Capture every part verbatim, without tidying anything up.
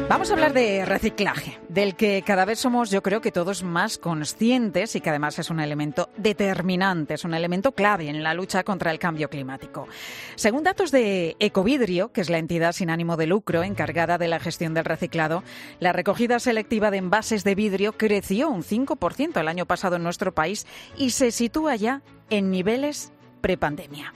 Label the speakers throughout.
Speaker 1: Vamos a hablar de reciclaje, del que cada vez somos, yo creo que todos más conscientes y que además es un elemento determinante, es un elemento clave en la lucha contra el cambio climático. Según datos de Ecovidrio, que es la entidad sin ánimo de lucro encargada de la gestión del reciclado, la recogida selectiva de envases de vidrio creció un cinco por ciento el año pasado en nuestro país y se sitúa ya en niveles prepandemia.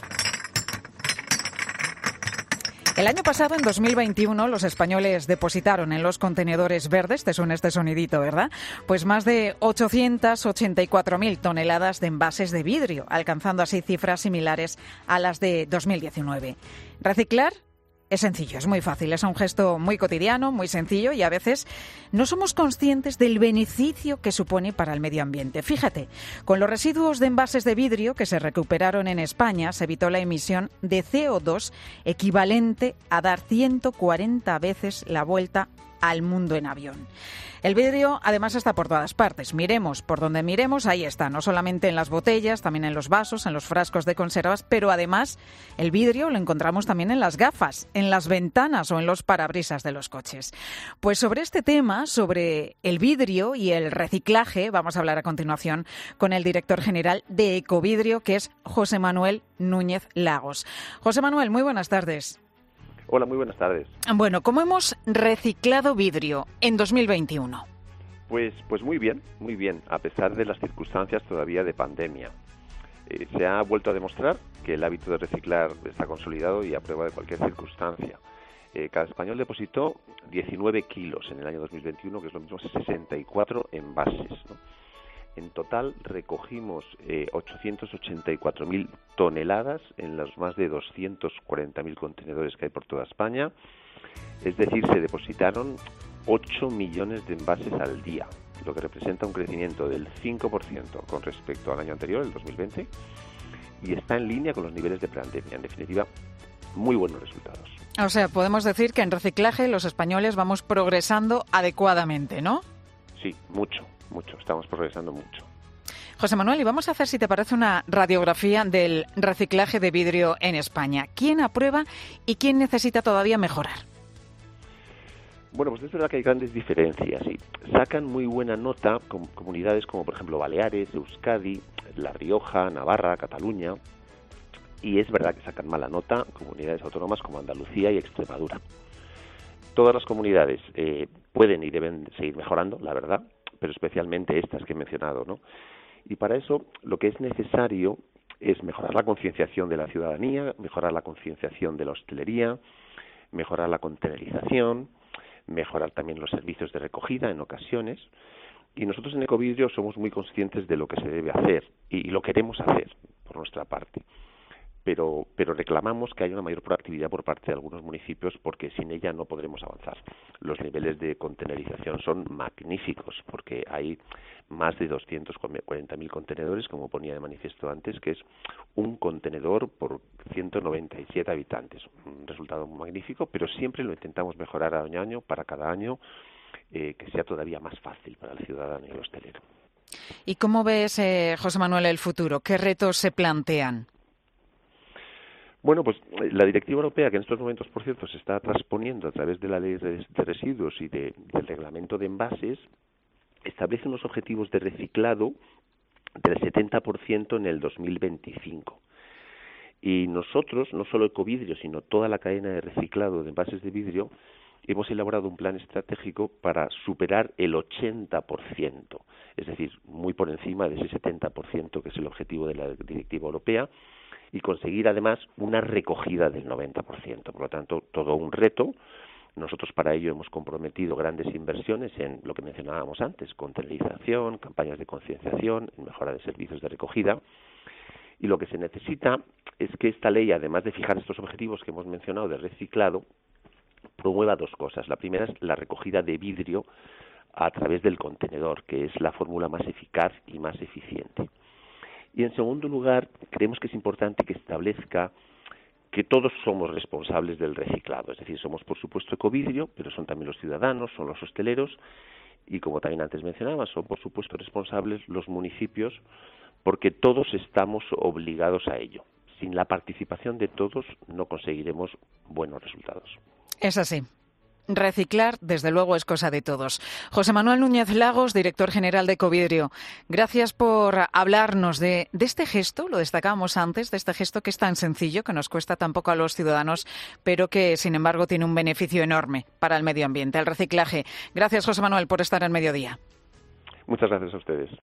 Speaker 1: El año pasado, en dos mil veintiuno, los españoles depositaron en los contenedores verdes, te suena este sonidito, ¿verdad? Pues más de ochocientas ochenta y cuatro mil toneladas de envases de vidrio, alcanzando así cifras similares a las de dos mil diecinueve. Reciclar es sencillo, es muy fácil, es un gesto muy cotidiano, muy sencillo y a veces no somos conscientes del beneficio que supone para el medio ambiente. Fíjate, con los residuos de envases de vidrio que se recuperaron en España se evitó la emisión de C O dos equivalente a dar ciento cuarenta veces la vuelta al mundo en avión. El vidrio además está por todas partes. Miremos por donde miremos, ahí está, no solamente en las botellas, también en los vasos, en los frascos de conservas, pero además el vidrio lo encontramos también en las gafas, en las ventanas o en los parabrisas de los coches. Pues sobre este tema, sobre el vidrio y el reciclaje, vamos a hablar a continuación con el director general de Ecovidrio, que es José Manuel Núñez Lagos. José Manuel, muy buenas tardes.
Speaker 2: Hola, muy buenas tardes.
Speaker 1: Bueno, ¿cómo hemos reciclado vidrio en dos mil veintiuno?
Speaker 2: Pues, pues muy bien, muy bien, a pesar de las circunstancias todavía de pandemia. Eh, se ha vuelto a demostrar que el hábito de reciclar está consolidado y a prueba de cualquier circunstancia. Eh, cada español depositó diecinueve kilos en el año dos mil veintiuno, que es lo mismo sesenta y cuatro envases, ¿no? En total recogimos eh, ochocientas ochenta y cuatro mil toneladas en los más de doscientos cuarenta mil contenedores que hay por toda España. Es decir, se depositaron ocho millones de envases al día, lo que representa un crecimiento del cinco por ciento con respecto al año anterior, el dos mil veinte, y está en línea con los niveles de pandemia. En definitiva, muy buenos resultados.
Speaker 1: O sea, podemos decir que en reciclaje los españoles vamos progresando adecuadamente, ¿no?
Speaker 2: Sí, mucho. Mucho, estamos progresando mucho.
Speaker 1: José Manuel, y vamos a hacer, si te parece, una radiografía del reciclaje de vidrio en España. ¿Quién aprueba y quién necesita todavía mejorar?
Speaker 2: Bueno, pues es verdad que hay grandes diferencias. ¿Sí? Sacan muy buena nota con comunidades como, por ejemplo, Baleares, Euskadi, La Rioja, Navarra, Cataluña. Y es verdad que sacan mala nota comunidades autónomas como Andalucía y Extremadura. Todas las comunidades eh, pueden y deben seguir mejorando, la verdad, pero especialmente estas que he mencionado, ¿no? Y para eso lo que es necesario es mejorar la concienciación de la ciudadanía, mejorar la concienciación de la hostelería, mejorar la contenerización, mejorar también los servicios de recogida en ocasiones. Y nosotros en Ecovidrio somos muy conscientes de lo que se debe hacer y, y lo queremos hacer por nuestra parte. Pero, pero reclamamos que haya una mayor proactividad por parte de algunos municipios porque sin ella no podremos avanzar. Los niveles de contenerización son magníficos porque hay más de doscientos cuarenta mil contenedores, como ponía de manifiesto antes, que es un contenedor por ciento noventa y siete habitantes. Un resultado magnífico, pero siempre lo intentamos mejorar año a año para cada año eh, que sea todavía más fácil para el ciudadano y el hostelero.
Speaker 1: ¿Y cómo ves, eh, José Manuel, el futuro? ¿Qué retos se plantean?
Speaker 2: Bueno, pues la directiva europea, que en estos momentos, por cierto, se está transponiendo a través de la ley de residuos y de, del reglamento de envases, establece unos objetivos de reciclado del setenta por ciento en el dos mil veinticinco. Y nosotros, no solo Ecovidrio, sino toda la cadena de reciclado de envases de vidrio, hemos elaborado un plan estratégico para superar el ochenta por ciento, es decir, muy por encima de ese setenta por ciento que es el objetivo de la directiva europea, y conseguir además una recogida del noventa por ciento. Por lo tanto, todo un reto. Nosotros para ello hemos comprometido grandes inversiones en lo que mencionábamos antes, contenerización, campañas de concienciación, en mejora de servicios de recogida. Y lo que se necesita es que esta ley, además de fijar estos objetivos que hemos mencionado de reciclado, promueva dos cosas. La primera es la recogida de vidrio a través del contenedor, que es la fórmula más eficaz y más eficiente. Y en segundo lugar, creemos que es importante que establezca que todos somos responsables del reciclado, es decir, somos por supuesto Ecovidrio, pero son también los ciudadanos, son los hosteleros y, como también antes mencionaba, son por supuesto responsables los municipios porque todos estamos obligados a ello. Sin la participación de todos no conseguiremos buenos resultados.
Speaker 1: Es así. reciclar, desde luego, es cosa de todos. José Manuel Núñez Lagos, director general de Ecovidrio, gracias por hablarnos de, de este gesto, lo destacábamos antes, de este gesto que es tan sencillo, que nos cuesta tan poco a los ciudadanos, pero que, sin embargo, tiene un beneficio enorme para el medio ambiente, el reciclaje. Gracias, José Manuel, por estar en Mediodía.
Speaker 2: Muchas gracias a ustedes.